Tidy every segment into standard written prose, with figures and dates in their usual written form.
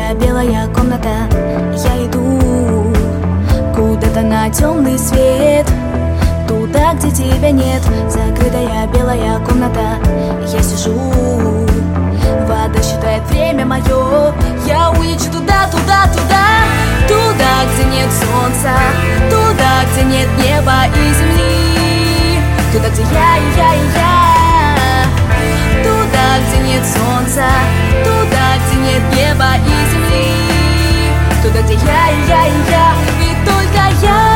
Закрытая белая комната, я иду куда-то на темный свет, туда, где тебя нет. Закрытая белая комната, я сижу, вода считает время мое. Я улечу туда, туда, туда, туда, где нет солнца, туда, где нет неба и земли, туда, где я. Туда, где нет солнца, туда, где нет неба и земли, туда, где я, и только я.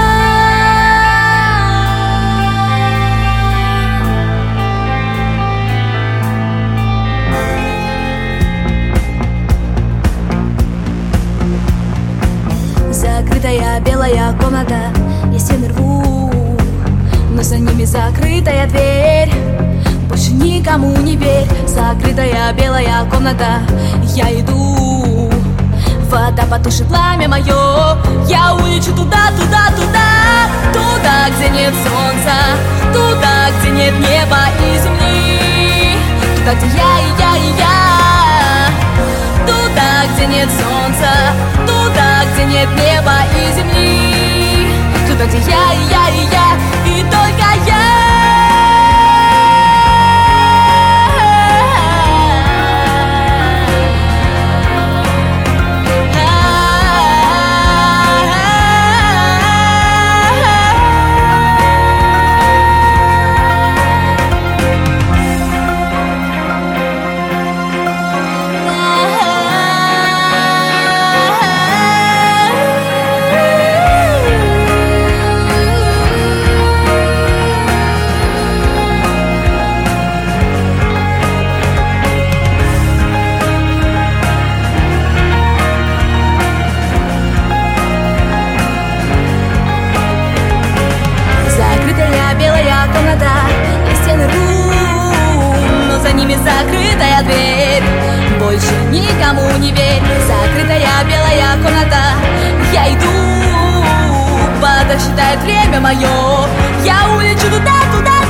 Закрытая белая комната, я стены рву, но за ними закрытая дверь. Больше никому не верь. Закрытая белая комната, я иду, вода потушит пламя мое. Я улечу туда, туда, туда, туда, где нет солнца, туда, где нет неба и земли, туда, где я. Туда, где нет солнца, туда, где нет неба и земли, туда, где я, и только я. Я стены рву, но за ними закрытая дверь. Больше никому не верь. Закрытая белая комната, я иду, вода считает время мое. Я улечу туда, туда,